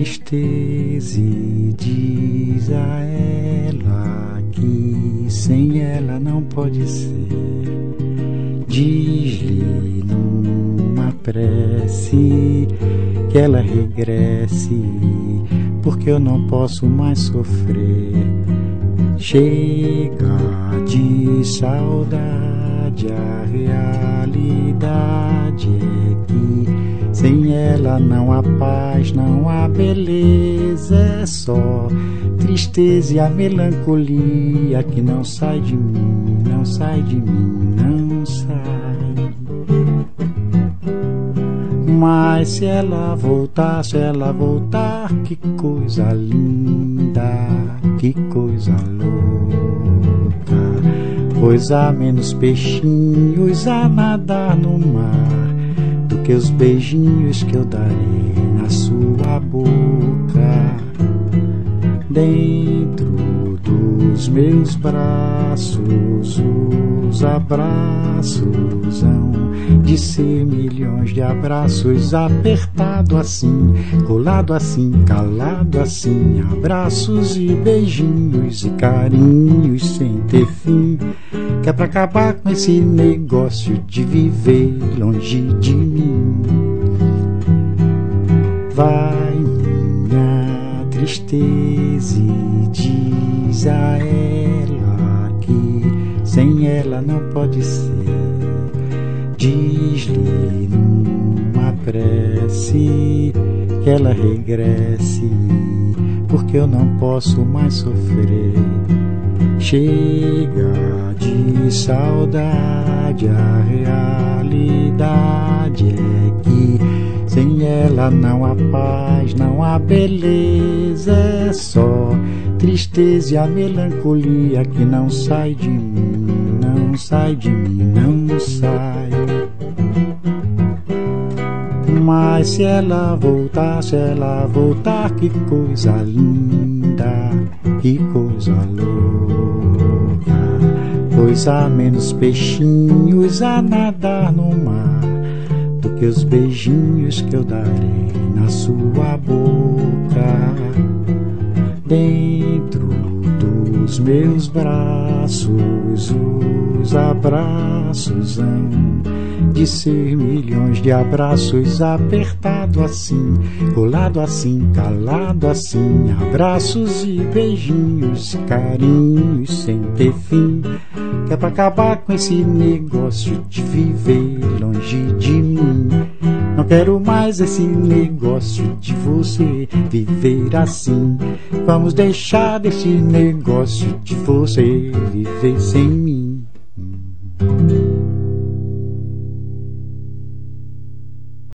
tristeza e diz a ela que sem ela não pode ser. Diz-lhe numa prece que ela regresse, porque eu não posso mais sofrer. Chega de saudade, a realidade é que sem ela não há paz, não há beleza, é só tristeza e a melancolia que não sai de mim, não sai de mim, não sai. Mas se ela voltar, que coisa linda, que coisa louca, pois há menos peixinhos a nadar no mar do que os beijinhos que eu darei na sua boca. Dentro dos meus braços, os abraços hão de ser milhões de abraços, apertado assim, colado assim, calado assim, abraços e beijinhos e carinhos sem ter fim, que é pra acabar com esse negócio de viver longe de mim. Vai minha tristeza e diz a ela que sem ela não pode ser. Diz-lhe numa prece que ela regresse, porque eu não posso mais sofrer. Chega de saudade, a realidade é que sem ela não há paz, não há beleza, é só tristeza e a melancolia que não sai de mim, não sai de mim, não sai. Mas se ela voltar, que coisa linda, que coisa louca, pois há menos peixinhos a nadar no mar do que os beijinhos que eu darei na sua boca. Dentro dos meus braços, os abraços hão de ser milhões de abraços, apertado assim, colado assim, calado assim, abraços e beijinhos, carinhos sem ter fim, que é pra acabar com esse negócio de viver longe de mim. Não quero mais esse negócio de você viver assim. Vamos deixar desse negócio de você viver sem mim.